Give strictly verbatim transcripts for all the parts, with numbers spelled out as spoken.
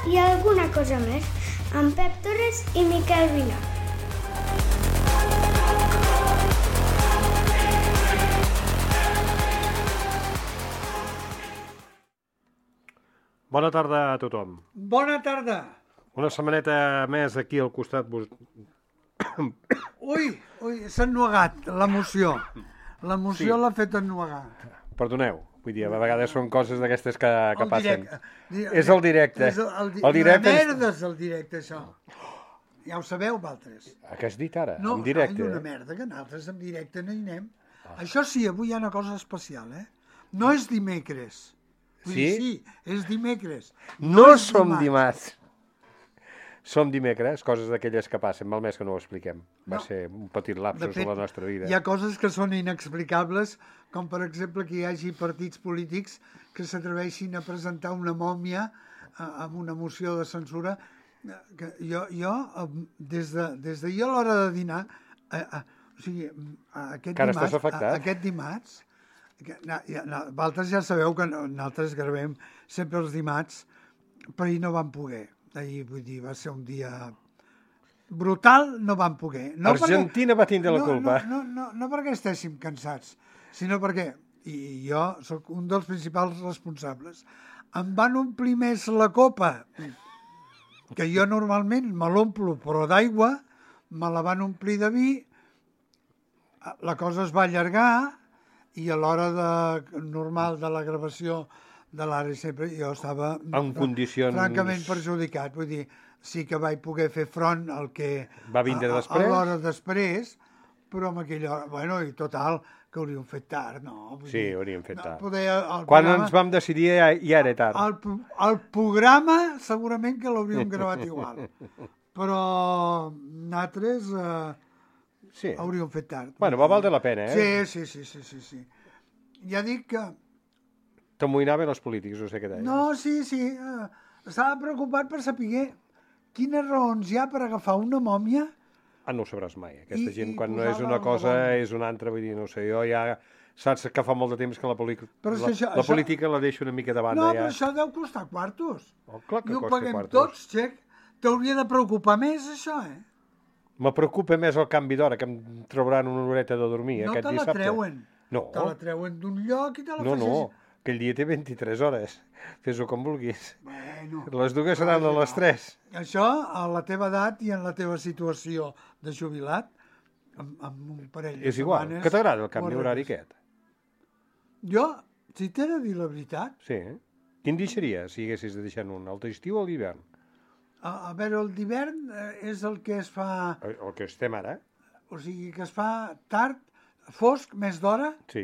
i alguna cosa més, amb Pep Torres i Miquel Vilà. Bona tarda a tothom. Bona tarda. Una setmaneta més aquí al costat... Vos... Ui, ui, s'ha ennuegat l'emoció. L'emoció Sí. l'ha fet ennuegar. Perdoneu, vull dir, a vegades són coses d'aquestes que, que El passen. directe. És el directe. És el, el, di- El directe Una és- merda és el directe, això. Ja ho sabeu, vosaltres. Què has dit ara? No, En directe? ai, una merda, que nosaltres en directe no hi anem. Això sí, avui hi ha una cosa especial, eh? No és dimecres. Vull Sí? dir, sí, és dimecres. No és som dimarts. Som dimecres, coses d'aquelles que passen, mal més que no ho expliquem. Va No. ser un petit lapsus De fet, a la nostra vida. hi ha coses que són inexplicables, com per exemple que hi hagi partits polítics que s'atreveixin a presentar una mòmia eh, amb una moció de censura. eh, Que jo, jo eh, des, de, des de jo a l'hora de dinar, eh, eh, o sigui, eh, aquest Encara dimarts, estàs afectat? eh, aquest dimarts, que, na, ja, na, vosaltres ja sabeu que no- nosaltres gravem sempre els dimarts, però ahir no vam poder. Ahir, vull dir, va ser un dia brutal, no vam poder. No Argentina va tindre la no, culpa. No, no, no, no perquè estéssim cansats, sinó perquè, i jo sóc un dels principals responsables, em van omplir més la copa, que jo normalment me l'omplo, però d'aigua, me la van omplir de vi, la cosa es va allargar, i a l'hora de, normal de la gravació de l'Ara sempre jo estava En condicions- francament perjudicat. Vull dir, sí que vaig poder fer front al que... Va vindre a- a- després? A l'hora després, però amb aquella hora... Bueno, i total, que hauríem fet tard, no? Vull Sí, dir, hauríem fet no, tard. Poder, el Quan programa, ens vam decidir ja, ja era tard. el, pro- el programa segurament que l'hauríem gravat igual, però nosaltres eh, Sí. hauríem fet tard. Bueno, va valdre la pena, eh? Sí, sí, sí, sí, sí, sí. Ja dic que... T'amoïnaven els polítics, no sé què deies. No, sí, sí. Eh, estava preocupat per saber quines raons hi ha per agafar una mòmia. Ah, no ho sabràs mai. Aquesta I- gent, i quan no és posar-la una al cosa, lavabo. és una altra. Vull dir, no ho sé, jo ja... Saps que fa molt de temps que la, política, Però és la, que això- la això- política la deixo una mica de banda, No, ja. però això deu costar quartos. Oh, clar que I ho costa paguem quartos. tots, xec. T'hauria de preocupar més, això, eh? Me preocupa més el canvi d'hora, que em trauran una horeta de dormir No aquest te la dissabte. treuen. No, Te la treuen d'un lloc i te la no, no. afegeixen. Aquell dia té vint-i-tres hores. Fes-ho com vulguis. Bueno, Les dues seran a les tres. això, a la teva edat i en la teva situació de jubilat, amb, amb un parell de És igual. setmanes... Que t'agrada el ho canvi horari arregles. aquest? Jo, si t'he de dir la veritat, Sí. Quin deixaries, si haguessis de deixar un? El d'estiu o l'hivern? a, a veure, el d'hivern eh, és el que es fa... El, el que estem ara? O sigui, que es fa tard, fosc, més d'hora, Sí.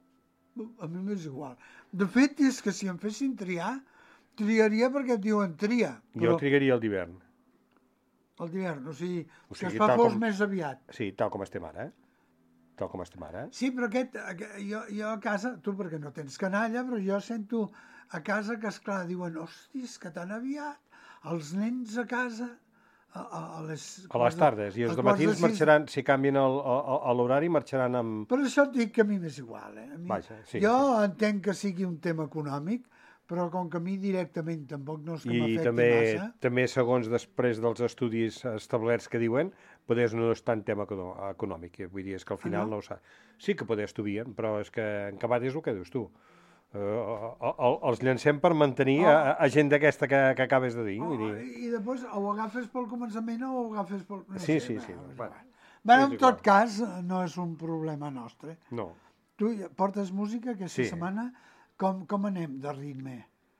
a mi m'és igual. De fet, és que si em fessin triar, triaria perquè et diuen tria. Jo trigaria el d'hivern. El d'hivern, o sigui, O que sigui, es fa tal fosc com- més aviat. Sí, tal com estem ara. Tal com estem ara. Sí, però aquest, aquest jo, jo a casa, tu perquè no tens canalla, però jo sento a casa que, esclar, diuen, hòsties, que tan aviat, els nens a casa, a, a, a les... A les tardes. I els a quarts de dematins sis. marxaran, si canvien el- el- el- l'horari, marxaran amb... Per això et dic que a mi m'és igual, eh? A mi, Vaja, sí, jo sí. entenc que sigui un tema econòmic, però com que a mi directament tampoc no és que I m'afecti també, massa... també, segons després dels estudis establerts que diuen, poder no és tant tema econo- econòmic. Vull dir, és que al final Ah, no? no ho sap. Sí que poder estudien, però és que en acabat és el que dius tu. Uh, el, els llancem per mantenir Oh. a, a gent d'aquesta que, que acabes de dir. Oh, Vull dir. I després o ho agafes pel començament o ho agafes pel... No Sí, sé, sí, sí. Bueno, és Bueno, igual. Bueno, és en igual. tot cas, no és un problema nostre. No. Tu portes música aquesta Sí. setmana? Com, com anem de ritme?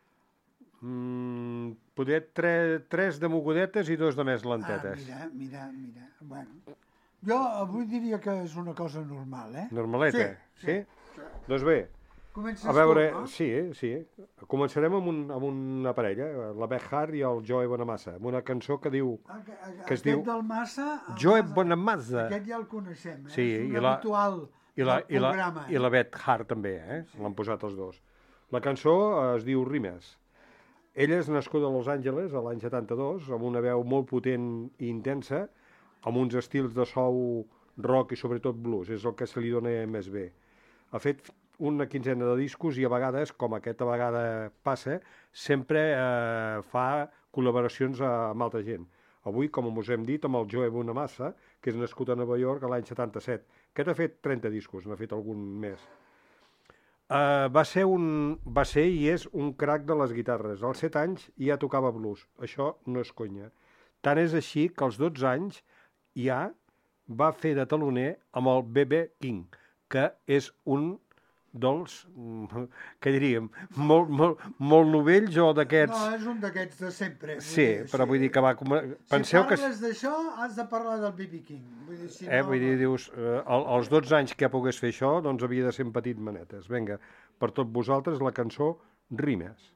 Mm, poder tre, tres de mogudetes i dos de més Ah, lentetes. mira, mira, mira. Bueno, jo avui diria que és una cosa normal, eh? Normaleta, Sí, sí? sí. Doncs bé, Comences a veure, tu, no? sí, sí. Començarem amb, un, amb una parella, la Beth Hart i el Joe Bonamassa, amb una cançó que diu Ah, que, que que es aquest diu del Massa... el Joe Massa- Bonamassa. Aquest ja el coneixem, eh? Sí, és un i la- habitual I la, del i, la, programa. I la Beth Hart també, eh? Sí. L'han posat els dos. La cançó es diu Rimes. Ella és nascuda a Los Angeles a l'any setanta-dos, amb una veu molt potent i intensa, amb uns estils de soul rock i sobretot blues, és el que se li dona més bé. Ha fet una quinzena de discos i a vegades, com aquesta vegada passa, sempre eh, fa col·laboracions amb altra gent. Avui, com us hem dit, amb el Joe Bonamassa, que és nascut a Nova York l'any setanta-set. Aquest ha fet trenta discos, n'ha fet algun més. Uh, va ser un, va ser i és un crac de les guitarres. Als set anys ja tocava blues. Això no és conya. Tant és així que als dotze anys ja va fer de taloner amb el B B King, que és un dels, què diríem, molt, molt, molt novells o d'aquests... No, és un d'aquests de sempre. Sí, dir, però sí. vull dir que va... Penseu si parles que... d'això, has de parlar del B B King. Vull dir, si eh, no... vull dir, dius, eh, als dotze anys que pogués fer això, doncs havia de ser en petit manetes. Vinga, per tot vosaltres, la cançó Rimes.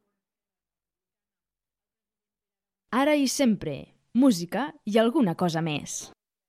Ara i sempre, música i alguna cosa més.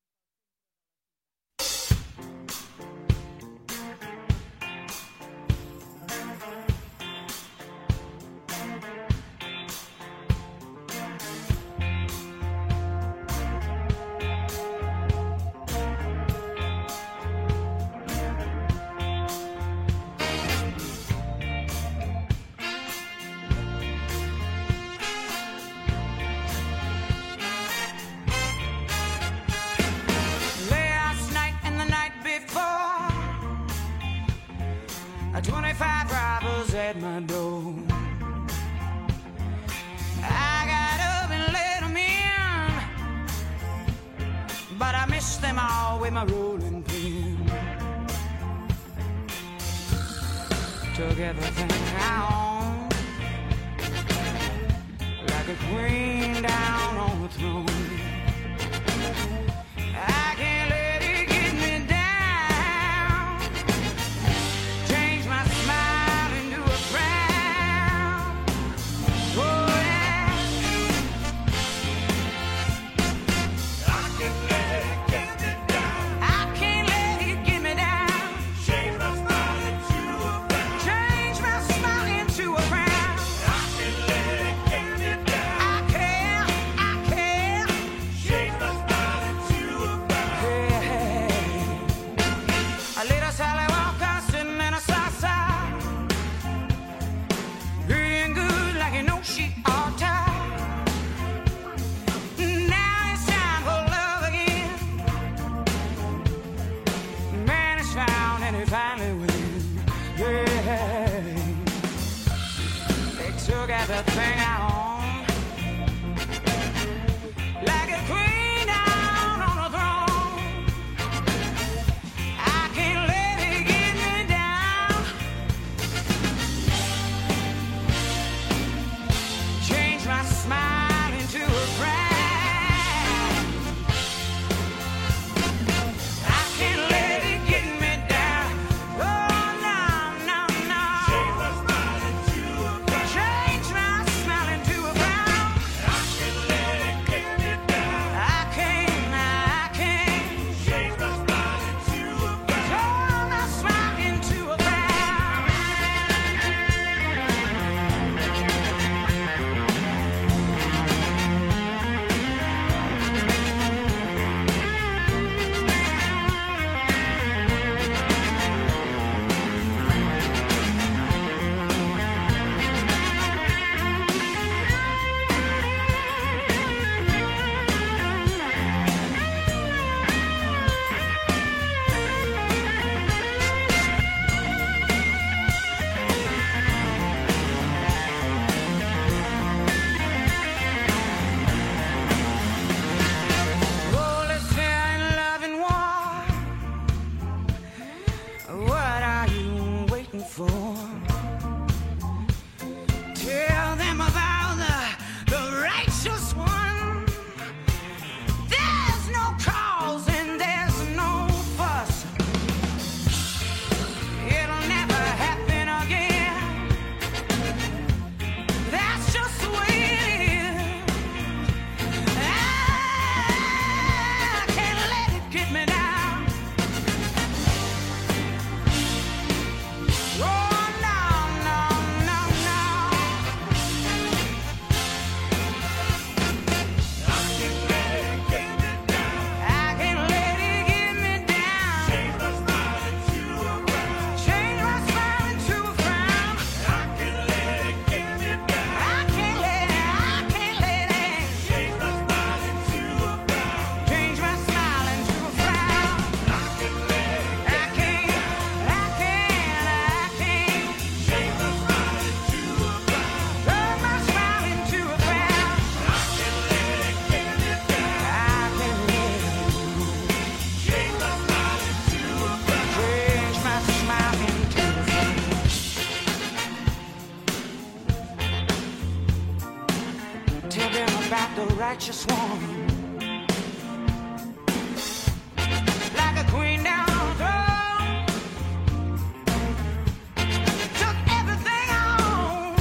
twenty-five robbers at my door. I got up and let them in, but I missed them all with my rolling pin. Took everything I owned, like a queen down on the throne. I can't let it get me down. Change my smile into a frown. Oh yeah. I can't let it get me down. I can't let it get me down. Change my smile into a frown. Change my smile into a frown. I can't let it get me down. I can't, I can't. Change my smile into a frown. Yeah. A little Sally Walker sitting in a salsa, looking good like you know she ought to. Now it's time for love again. Man is found and he finally wins. Yeah. They took everything I own, like a queen down on a throne. I can't let it get me down. Change my smile into a frown. I can't let it get me down. Oh no, no, no. Change my smile into a frown. Change my smile righteous woman, like a queen down on the throne, took everything on.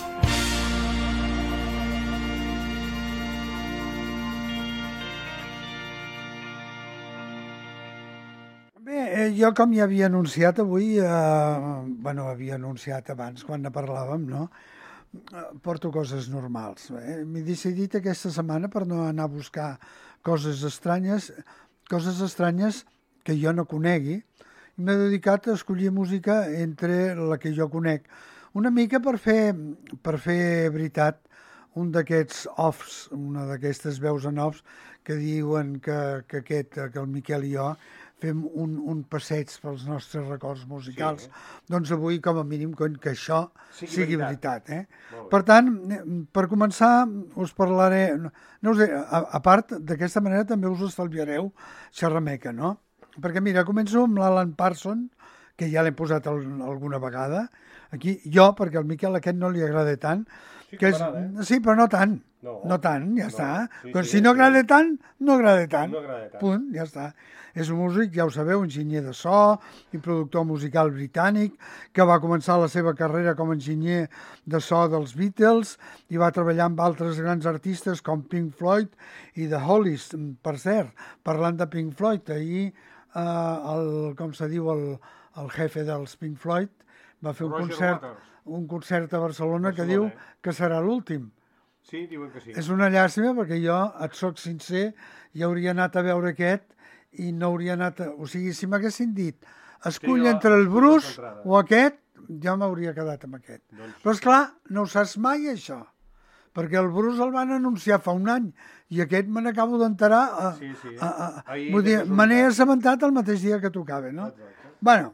Bé, eh, jo com ja havia anunciat avui, eh, bueno, havia anunciat abans quan ne parlàvem, no? Eh, porto coses normals. Eh? M'he decidit aquesta setmana per no anar a buscar coses estranyes, coses estranyes que jo no conegui, i m'he dedicat a escollir música entre la que jo conec. Una mica per fer, per fer veritat un d'aquests offs, una d'aquestes veus en offs que diuen que, que, aquest, que el Miquel i jo fem un, un passeig pels nostres records musicals. Sí. Doncs avui, com a mínim, que això sigui, sigui veritat. veritat eh? Per tant, per començar, us parlaré... No us, a, a part, d'aquesta manera també us estalviareu xerrameca, no? Perquè, mira, començo amb l'Alan Parsons, que ja l'hem posat el, alguna vegada. Aquí, jo, perquè al Miquel aquest no li agrada tant. Sí, que és, eh? sí, però no tant. No, no tant, ja no, està. sí, Quan, sí, si no sí. agrada tant, no agrada tant. No agrada tant. Punt, ja està. És un músic, ja ho sabeu, enginyer de so i productor musical britànic, que va començar la seva carrera com a enginyer de so dels Beatles i va treballar amb altres grans artistes com Pink Floyd i The Hollies. Per cert, parlant de Pink Floyd, ahir, eh, el, com se diu, el, el jefe dels Pink Floyd va fer un Roger concert, Waters. un concert a Barcelona, Barcelona que diu eh? que serà l'últim. Sí, diuen que sí. És una llàstima perquè jo, et soc sincer, ja hauria anat a veure aquest i no hauria anat... A... O sigui, si m'haguessin dit escull Sí, entre el escull Bruce l'entrada. o aquest, jo m'hauria quedat amb aquest. Doncs- Però, esclar, no ho saps mai, això. Perquè el Bruce el van anunciar fa un any i aquest me n'acabo d'enterar... A, Sí, sí. a, a, Ahir vull de dir, casualitat. me n'he assabentat el mateix dia que tocava, no? Exacte. Bueno,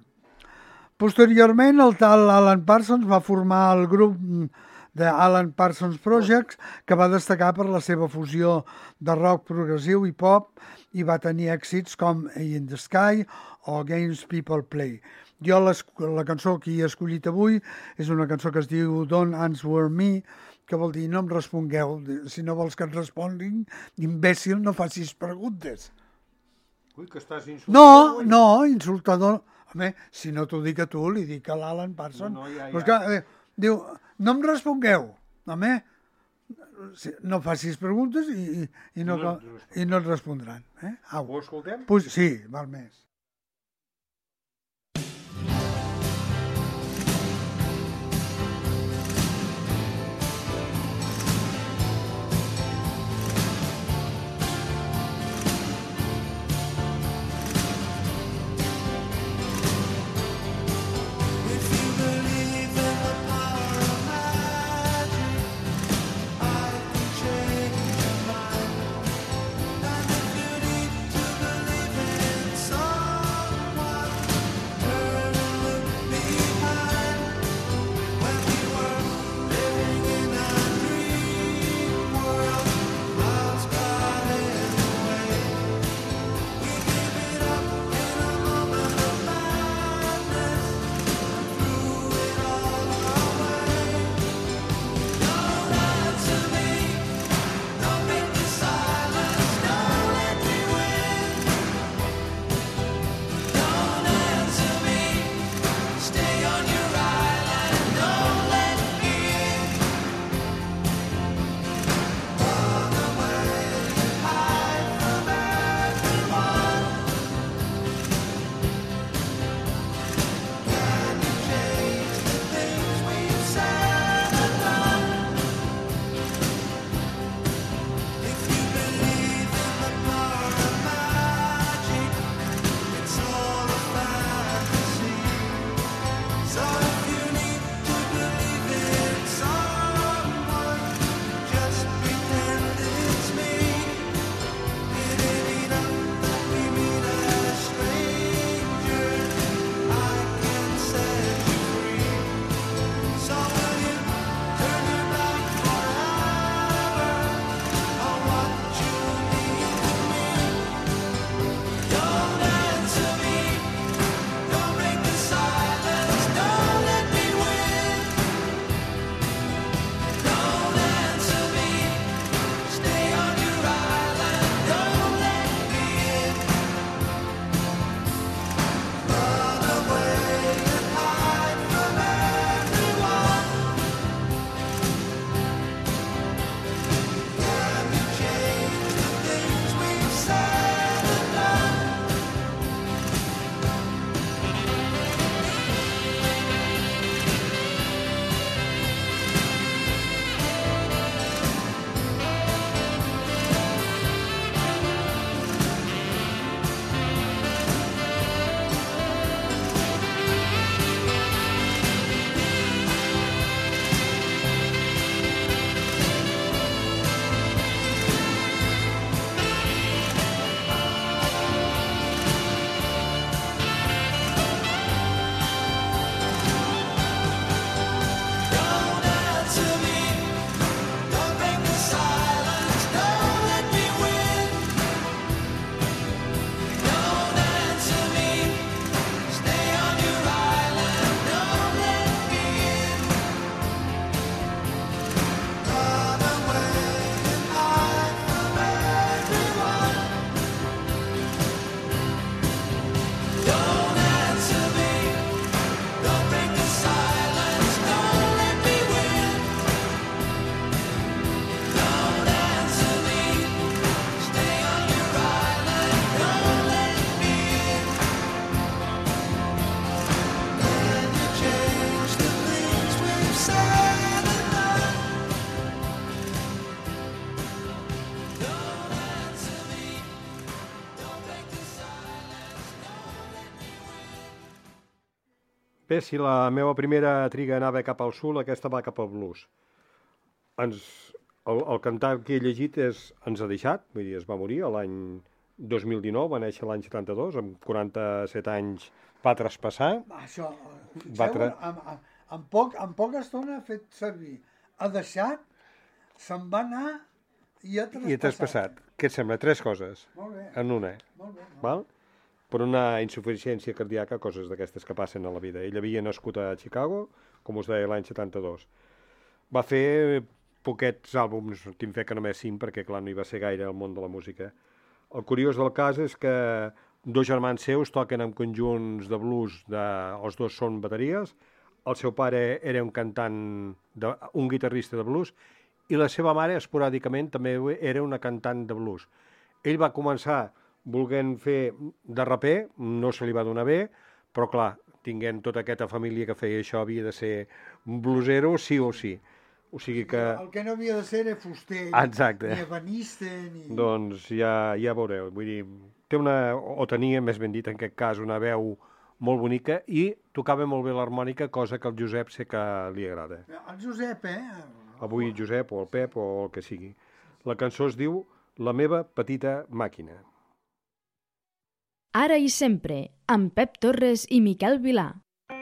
posteriorment el tal Alan Parsons va formar el grup de Alan Parsons Projects, que va destacar per la seva fusió de rock progressiu i pop i va tenir èxits com A in the Sky o Games People Play. Jo les, la cançó que he escollit avui és una cançó que es diu Don't Answer Me, que vol dir no em respongueu, si no vols que et responguin, imbècil, no facis preguntes. Ui, que estàs insultant. No, no, insultador. Home, si no t'ho dic a tu, li dic a l'Alan Parsons. No, no, ja, Però és ja. que, eh, diu, no em respongueu. Home, si- no facis preguntes i, i, i, no, No no et i no et respondran. Eh? Au. Ho escoltem? Pues, sí, val més. If you believe in the power of magic, I can change your mind. And if you need to believe in some Bé, si la meva primera triga anava cap al sud, aquesta va cap al blues. Ens, el, el cantant que he llegit és, ens ha deixat, vull dir, es va morir l'any dos mil dinou, va néixer l'any setanta-dos, amb quaranta-set anys va traspassar. Va, això, Va va tra- en, en, en, poc, en poca estona ha fet servir. Ha deixat, se'n va anar i ha traspassat. I he traspassat. Què et sembla? Tres coses Molt bé, en una. molt bé. Molt bé. Val? Per una insuficiència cardíaca, coses d'aquestes que passen a la vida. Ell havia nascut a Chicago, com us deia, l'any setanta-dos. Va fer poquets àlbums, tinc fe que només cinc, perquè clar, no hi va ser gaire al món de la música. El curiós del cas és que dos germans seus toquen en conjunts de blues, de, els dos són bateries, el seu pare era un cantant, de, un guitarrista de blues, i la seva mare, esporàdicament, també era una cantant de blues. Ell va començar volent fer de raper, no se li va donar bé, però clar, tinguent tota aquesta família que feia això, havia de ser un blusero sí o sí. O sigui que, El que no havia de ser era fuster, Exacte. ni ebanista, ni... doncs ja, ja veureu, vull dir, té una, o tenia, més ben dit, en aquest cas, una veu molt bonica i tocava molt bé l'harmònica, cosa que al Josep sé que li agrada. El Josep, eh? Avui Josep o el Pep o el que sigui. La cançó es diu La meva petita màquina. Ara i sempre, amb Pep Torres i Miquel Vilà.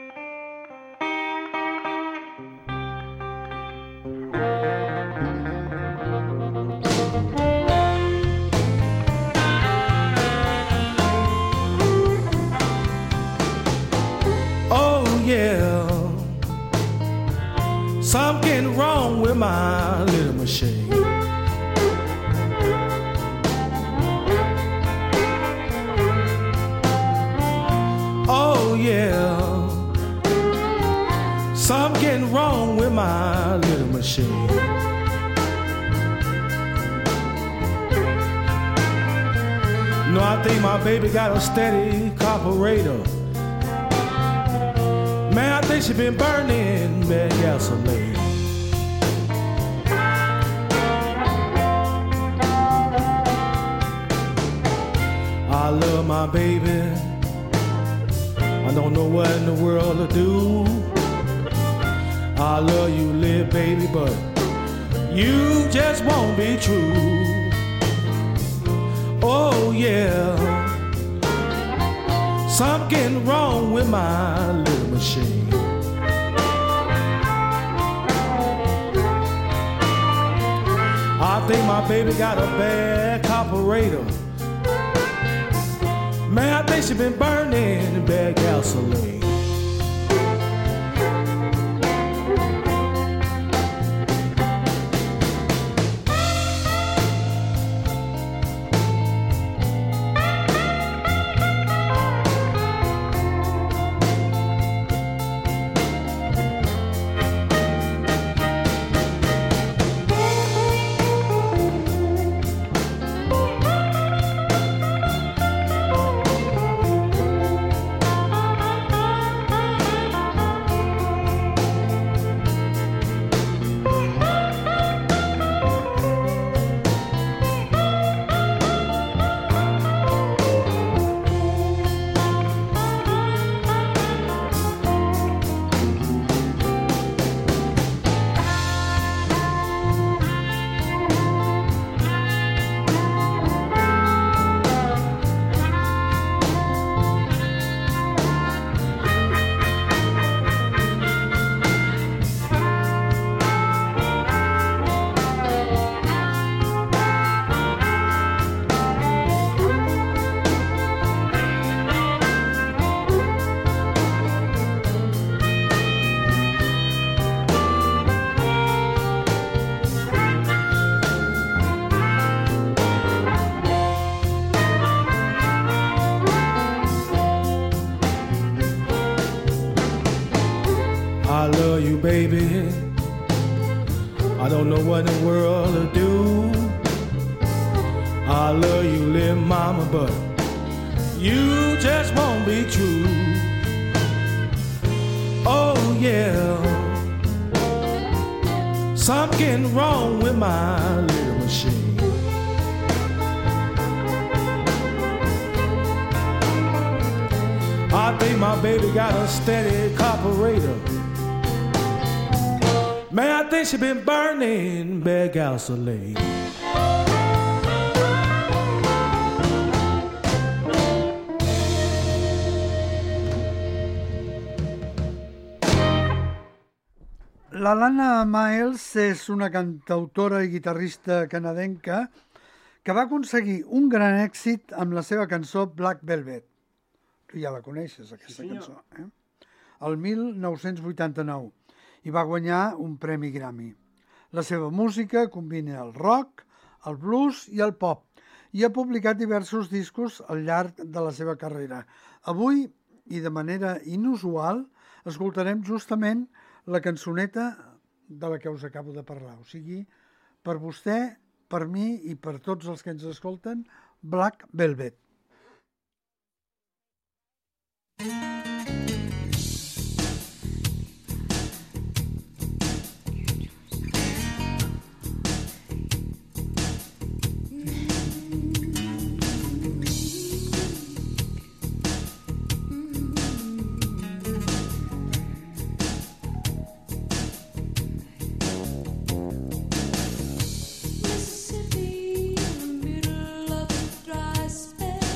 Oh yeah, something wrong with my little machine. Oh yeah, something wrong with my little machine. No, I think my baby got a steady carburetor. Man, I think she been burning bad gasoline. I love my baby. I don't know what in the world to do. I love you, little baby, but you just won't be true. Oh yeah, something wrong with my little machine. I think my baby got a bad carburetor. Man, I think she been burning bad gasoline. I love you, baby. I don't know what in the world to do. I love you, little mama, but you just won't be true. Oh yeah, something wrong with my little machine. I I think my baby got a steady carburetor. Man, I think she been burning bad gasoline. La Lana Miles és una cantautora i guitarrista canadenca que va aconseguir un gran èxit amb la seva cançó Black Velvet. Tu ja la coneixes, aquesta sí, cançó. Eh? El mil nou-cents vuitanta-nou. I va guanyar un premi Grammy. La seva música combina el rock, el blues i el pop i ha publicat diversos discos al llarg de la seva carrera. Avui, i de manera inusual, escoltarem justament la cançoneta de la que us acabo de parlar. O sigui, per vostè, per mi i per tots els que ens escolten, Black Velvet. Mississippi, in the middle of a dry spell.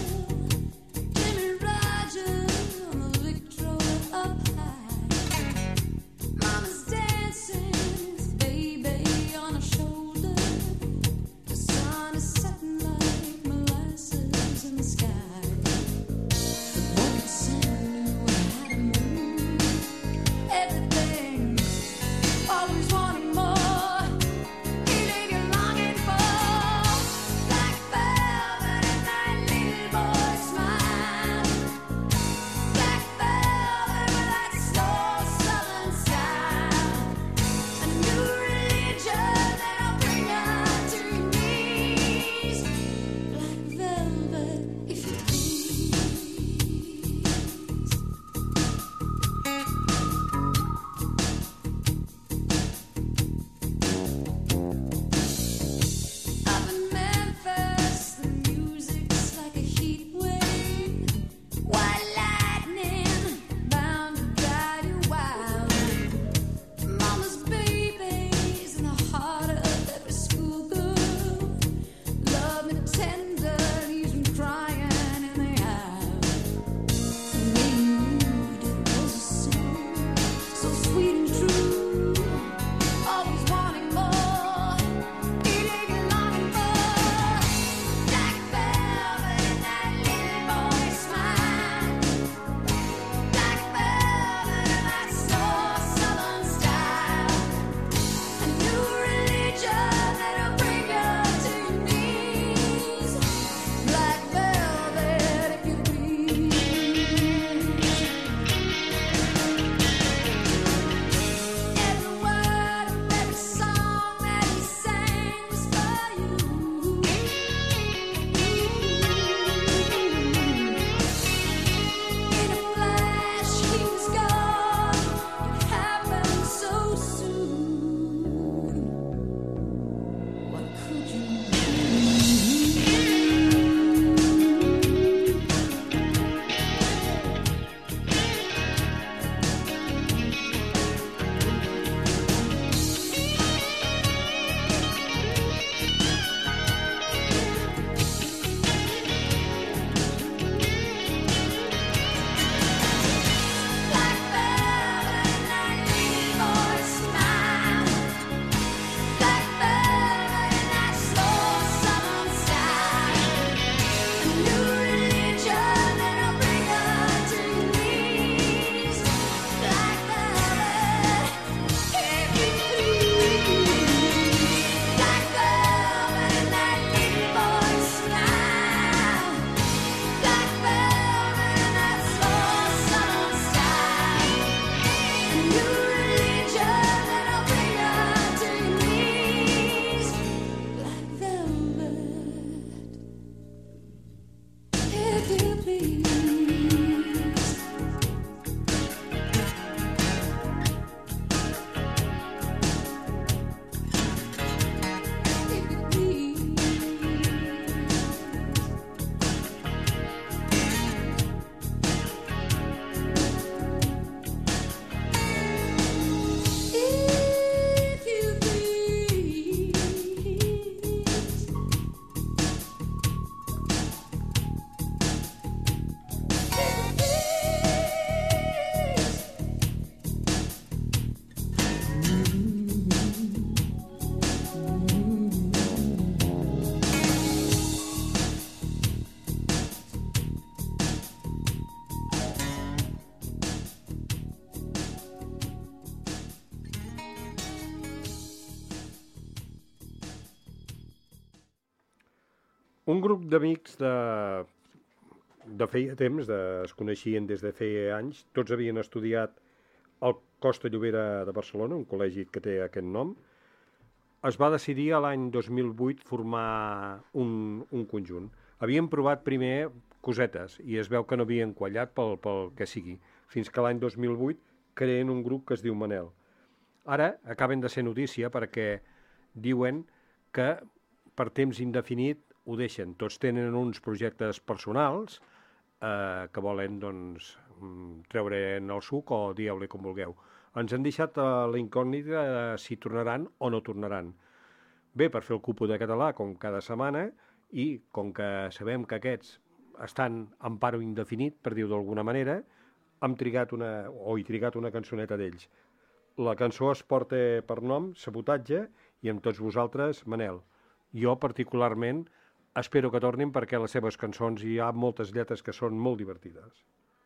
Un grup d'amics de, de feia temps, de, es coneixien des de feia anys, tots havien estudiat al Costa Llobera de Barcelona, un col·legi que té aquest nom. Es va decidir a l'any dos mil vuit formar un, un conjunt. Havien provat primer cosetes i es veu que no havien quallat pel, pel que sigui, fins que l'any dos mil vuit creen un grup que es diu Manel. Ara acaben de ser notícia perquè diuen que per temps indefinit ho deixen. Tots tenen uns projectes personals eh, que volen doncs, treure en el suc o dieu-li com vulgueu. Ens han deixat eh, la incògnita de si tornaran o no tornaran. Bé, per fer el cupo de català com cada setmana i com que sabem que aquests estan en paro indefinit, per dir-ho d'alguna manera, hem trigat una, o he trigat una cançoneta d'ells. La cançó es porta per nom Sabotatge i amb tots vosaltres Manel. Jo particularment espero que tornin perquè les seves cançons hi ha moltes lletres que són molt divertides.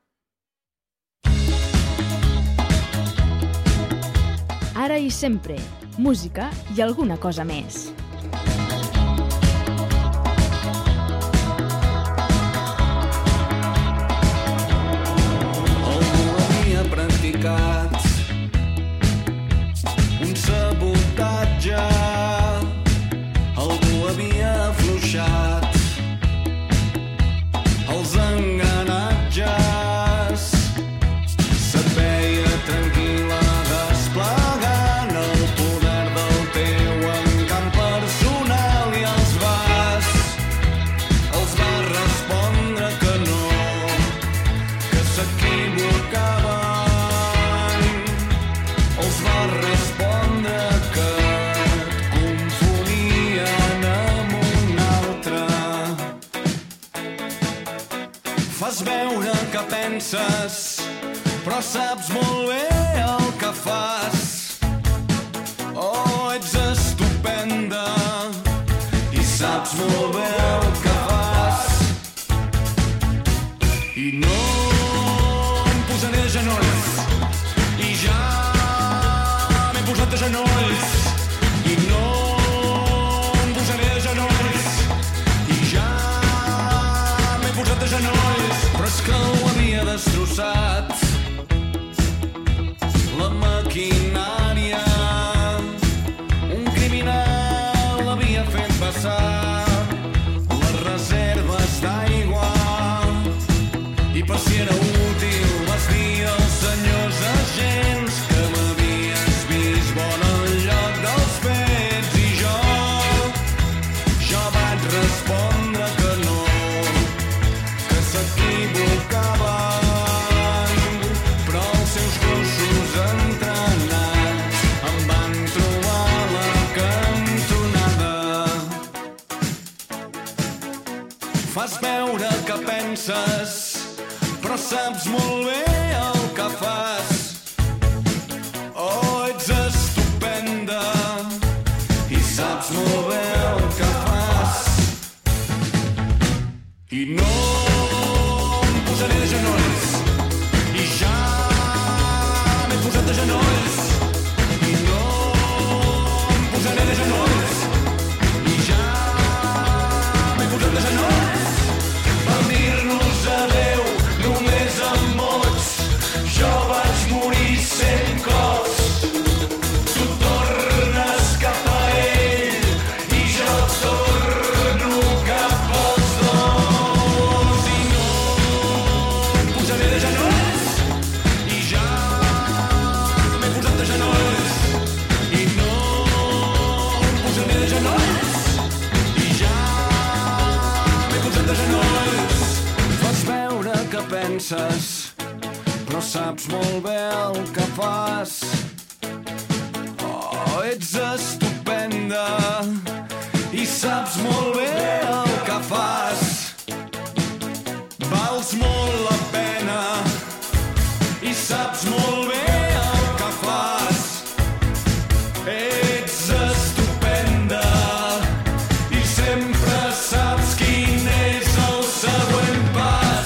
Ara i sempre, música i alguna cosa més. Algú havia practicat un sabotatge, algú havia afluixat els engranatges, se't veia tranquil·la desplegant el poder del teu encant personal i els vas, els vas respondre que no, que s'equivocaven, els vas respondre que et confonien amb un altre. Fas veure que penses, però saps molt bé el que fas. Oh, ets estupenda i saps molt bé el que fas. I no em posaré a genolls, i ja m'he posat a genolls. I no em posaré a genolls, i ja m'he posat a genolls. Però és que ho havia destrossat la maquinària. Un criminal l'havia fet passar les reserves d'aigua i per si era útil vas dir als senyors agents que m'havies vist bona al lloc dels fets i jo, jo vaig respondre que no, que s'equivocaven, però els seus gossos entrenats em van trobar a la cantonada. Fas veure que penses, però saps molt bé el que fas. Oh, ets estupenda i saps molt bé el que fas. I no em posaré de genolls, i ja m'he posat de genolls. I no em posaré de genolls, i ja m'he posat de genolls. Per dir-nos adeu només amb mots, jo vaig morir sent cos. Tu tornes cap a ell i jo torno cap als dos. I no em posaré de genolls, i ja m'he posat de genolls. I no em posaré de genolls, i ja m'he posat de genolls. Fas veure que penses, però saps molt bé el que fas. Oh, ets estupenda i saps molt bé el que fas. Vals molt la pena i saps molt bé el que fas. Ets estupenda i sempre saps quin és el següent pas.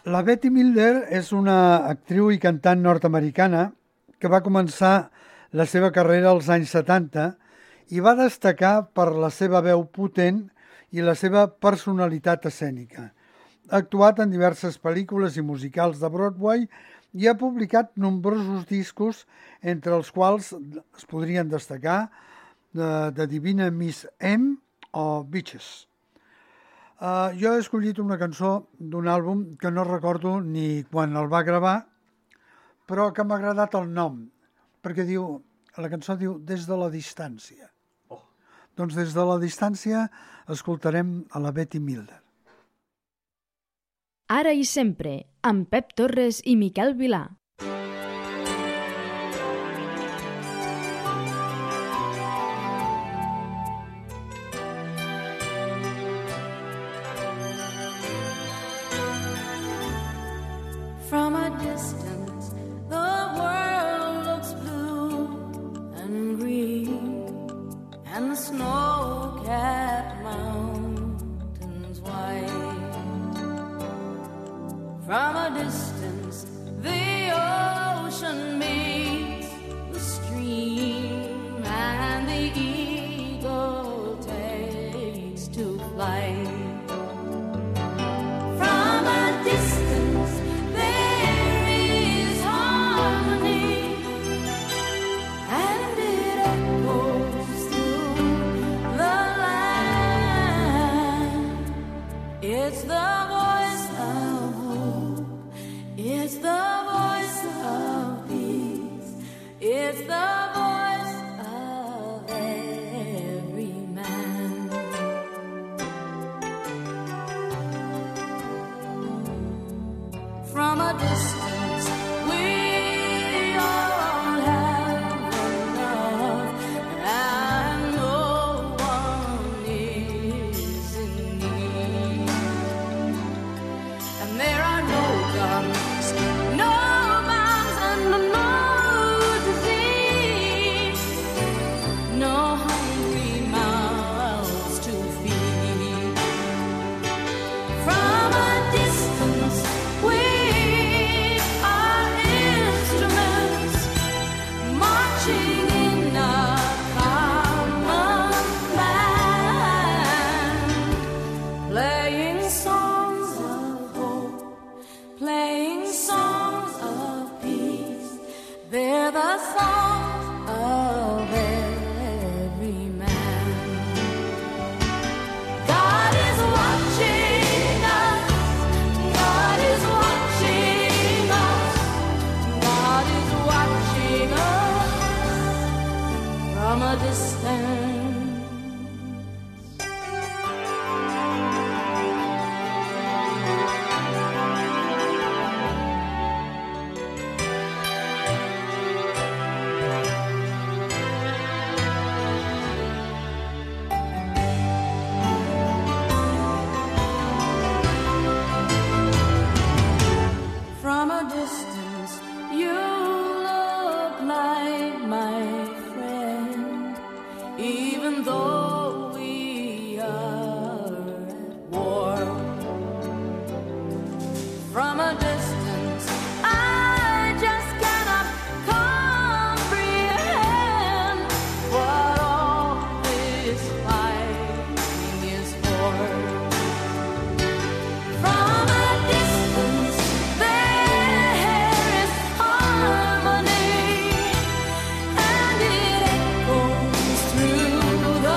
La Betty Midler és una actriu i cantant nord-americana que va començar la seva carrera als anys setanta i va destacar per la seva veu potent i la seva personalitat escènica. Ha actuat en diverses pel·lícules i musicals de Broadway i ha publicat nombrosos discos, entre els quals es podrien destacar de, de Divina Miss M o Beaches. Uh, jo he escollit una cançó d'un àlbum que no recordo ni quan el va gravar, però que m'ha agradat el nom, perquè diu, la cançó diu Des de la distància. Oh. Doncs des de la distància escoltarem a la Betty Midler. Ara i sempre, amb Pep Torres i Miquel Vilà. From a distance, the world looks blue and green, and the snow-capped mountains white. From a distance, the ocean meets the stream, and the eagle takes to flight. From a distance, there is harmony, and it echoes through the land. It's the voice of hope, it's the voice of peace, it's the voice of every man. From a distance, we all have enough, and no one is in need. And there are no guns, no bombs, and no disease, no hungry mouths to feed. From a distance, we are instruments marching in a common band, playing songs of hope, playing songs of peace. They're the songs of every man. God is watching us, God is watching us, God is watching us from a distance. From a distance, you look like my friend, even though we are at war. From a distance, I just cannot comprehend what all this fighting is for. From a distance, there is harmony, and it echoes through the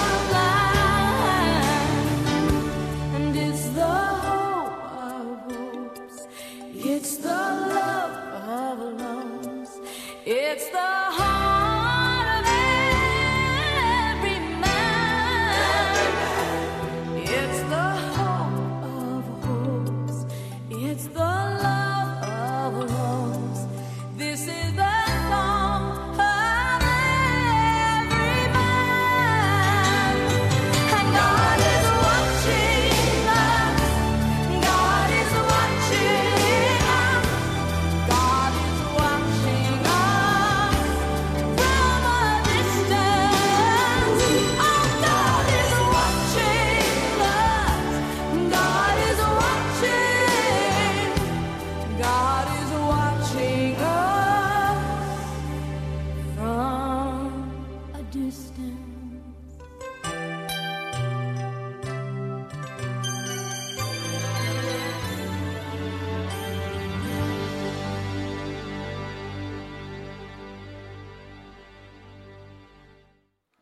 land. And it's the hope of hopes, it's the love of loves, it's the heart of every man. It's the hope of hopes, it's the love of loves. This is the song of every man. And God is watching us, God is watching us, God is watching us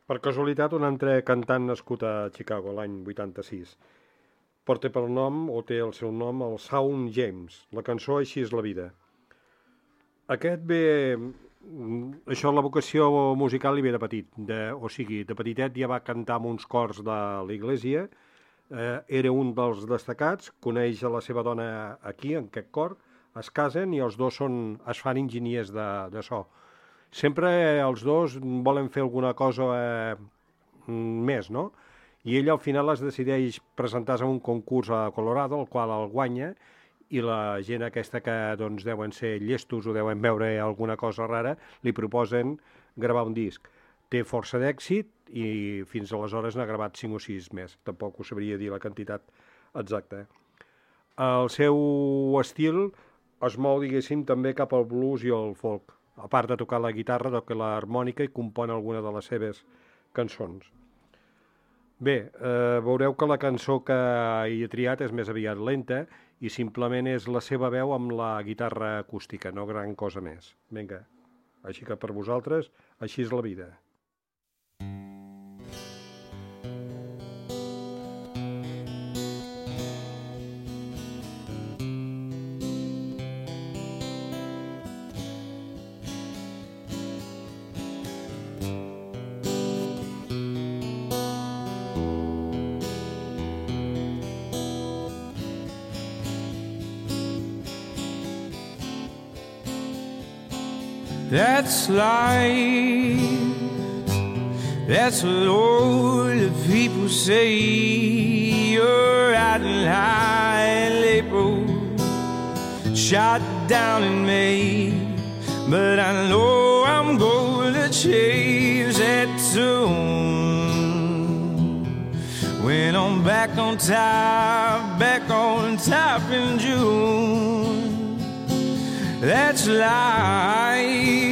Per casualitat, un altre cantant nascut a Chicago l'any vuitanta-sis. Porta per nom, o té el seu nom, el Sound James. La cançó Així és la vida. Aquest ve... Això, la vocació musical li ve de petit. De, o sigui, de petitet ja va cantar amb uns cors de l'església. Eh, era un dels destacats. Coneix a la seva dona aquí, en aquest cor. Es casen i els dos són, es fan enginyers de, de so. Sempre els dos volen fer alguna cosa eh, més, no? I ell al final es decideix presentar-se a un concurs a Colorado, el qual el guanya, i la gent aquesta que doncs, deuen ser llestos o deuen veure alguna cosa rara, li proposen gravar un disc. Té força d'èxit i fins aleshores n'ha gravat cinc o sis més. Tampoc us sabria dir la quantitat exacta. El seu estil es mou, diguéssim, també cap al blues i al folk. A part de tocar la guitarra, toca l'harmònica i compon alguna de les seves cançons. Bé, eh, veureu que la cançó que hi he triat és més aviat lenta i simplement és la seva veu amb la guitarra acústica, no gran cosa més. Vinga, així que per vosaltres, Així és la vida. That's life. That's what all the people say. You're riding high in April, shot down in May. But I know I'm going to change that tune when I'm back on top, back on top in June. That's life,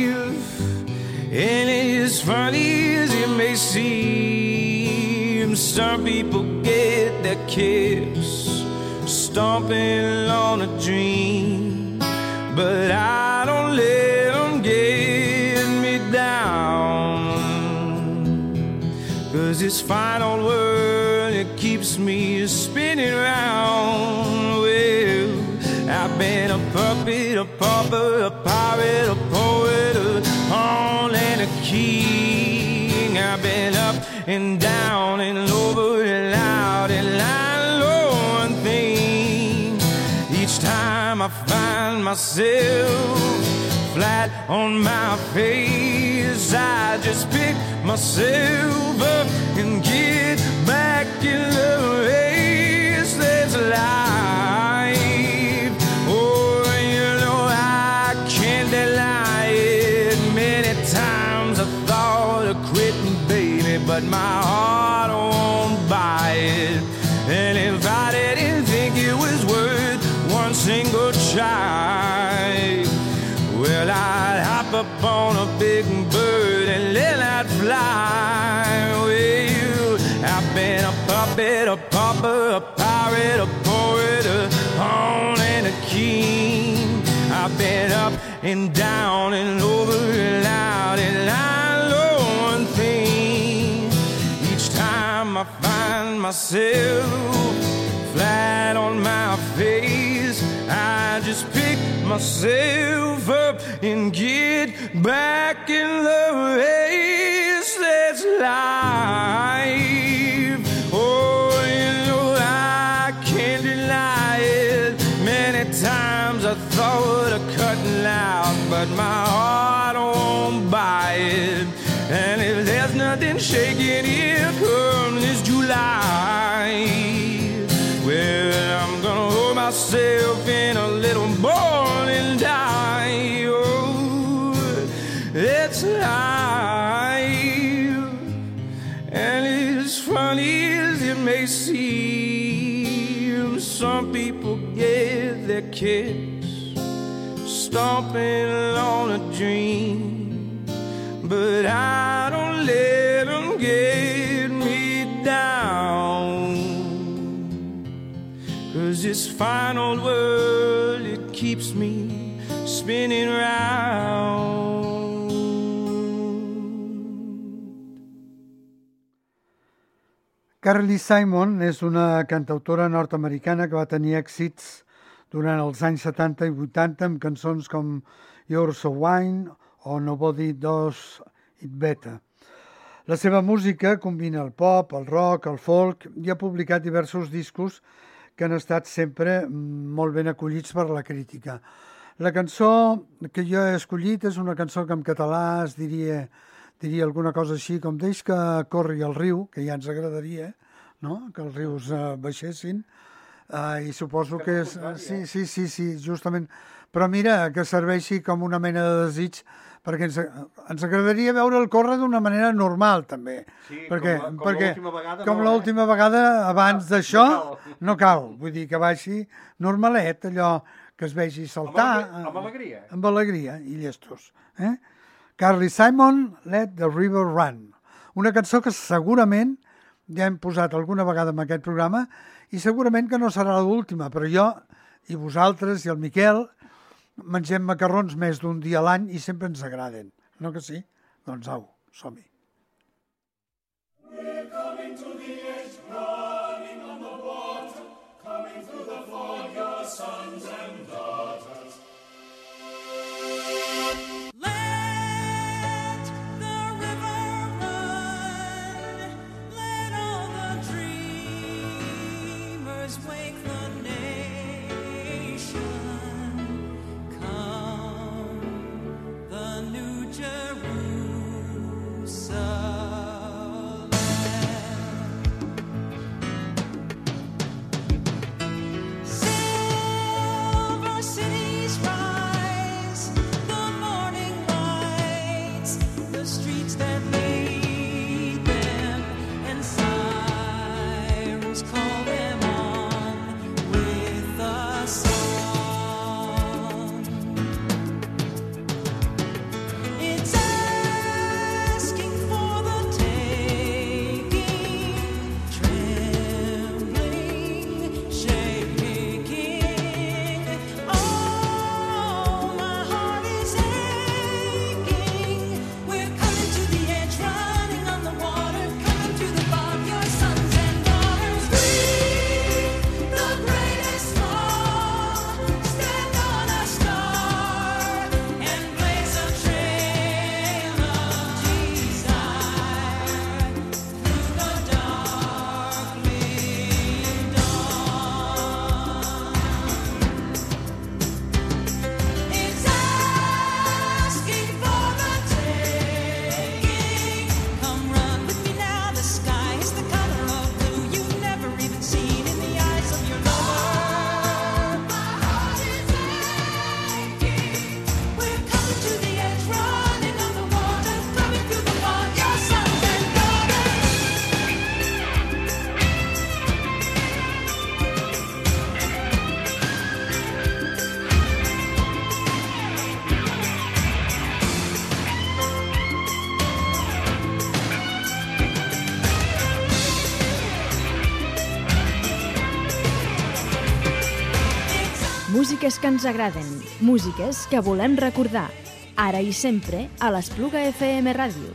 and as funny as it may seem, some people get their kicks stomping on a dream, but I don't let them get me down, 'cause this fine old world, it keeps me spinning round. Well, I've been a puppet, a pauper, a pirate, a poet, a pawn and a king. I've been up and down and over and out, and I know one thing. Each time I find myself flat on my face, I just pick myself up and get back in the race. There's life. But my heart won't buy it. And if I didn't think it was worth one single try, well, I'd hop up on a big bird and let that fly. Well, I've been a puppet, a pauper, a pirate, a poet, a pawn and a king. I've been up and down and over and out, and I I find myself flat on my face, I just pick myself up and get back in the race. That's life. Oh, you know I can't deny it. Many times I thought of cutting out, but my heart won't buy it. And if there's nothing shaking, here comes this July. Well, I'm gonna hold myself in a little ball and die. Oh, it's life. And as funny as it may seem, some people get their kicks stomping on a dream. But I don't let them get me down, 'cause this fine old world, it keeps me spinning round. Carly Simon és una cantautora nord-americana que va tenir èxits durant els anys setanta i vuitanta amb cançons com You're So Wine o Nobody Does It Better. La seva música combina el pop, el rock, el folk i ha publicat diversos discos que han estat sempre molt ben acollits per la crítica. La cançó que jo he escollit és una cançó que en català es diria, diria alguna cosa així com Deix que corri el riu, que ja ens agradaria, no? Que els rius eh, baixessin, uh, i suposo que és... Sí, sí, sí, sí, justament. Però mira, que serveixi com una mena de desig, perquè ens, ens agradaria veure'l córrer d'una manera normal, també. Sí, perquè, com, com perquè, l'última vegada. Com no, l'última eh? vegada, abans d'això, no cal. no cal. Vull dir que baixi normalet, allò que es vegi saltar. Amb, amb alegria. Amb alegria i llestos. Eh? Carly Simon, Let the River Run. Una cançó que segurament ja hem posat alguna vegada en aquest programa i segurament que no serà l'última, però jo i vosaltres i el Miquel mengem macarrons més d'un dia a l'any i sempre ens agraden. No que sí? Doncs au, som-hi. We're coming to the edge, running on the water, coming through the fog, your sons and daughters. Let the river run, let all the dreamers wake the nation. Come, the New Jerusalem. Silver cities rise, the morning lights, the streets that lead them, and sirens call them on with a song. It's asking for the taking, trembling, shaking. Oh, my heart is aching. We're coming to the edge, running on the water, coming to the bog, your sons and daughters. We, the greatest fall, stand on a star and blaze a trail of desire through the darkling dawn. It's asking for the taking. Come run with me now. The sky is the color of blue you've never even seen in the eyes of your lover. My heart is aching. We're coming to the edge, running on the water, coming through the fog, your sons and daughters. Músiques que ens agraden, músiques que volem recordar. Ara i sempre a l'Espluga F M Ràdio.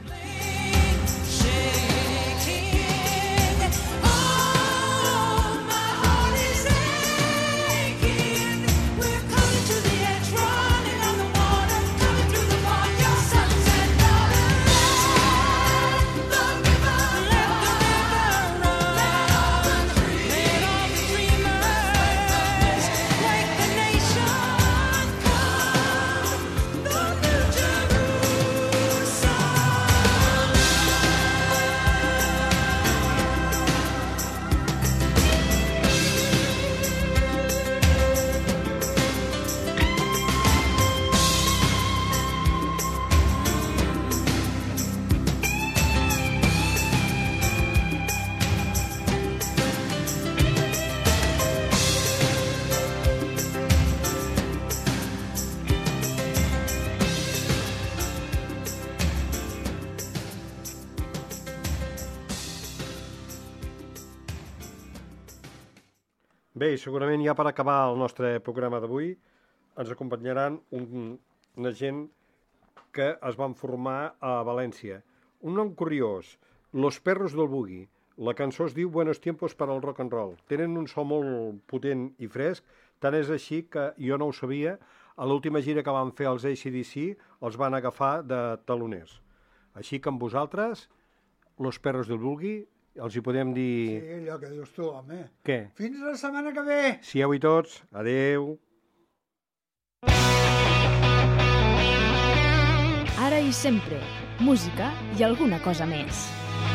Bé, segurament ja per acabar el nostre programa d'avui ens acompanyaran un, una gent que es van formar a València. Un nom curiós, Los Perros del Bugui. La cançó es diu Buenos tiempos para el rock and roll. Tenen un so molt potent i fresc, tant és així que jo no ho sabia. A l'última gira que van fer els A C D C els van agafar de taloners. Així que amb vosaltres, Los Perros del Vulgui, els hi podem dir... Sí, allò que dius tu, home. Què? Fins la setmana que ve! Siau-hi tots. Adeu. Ara i sempre, música i alguna cosa més.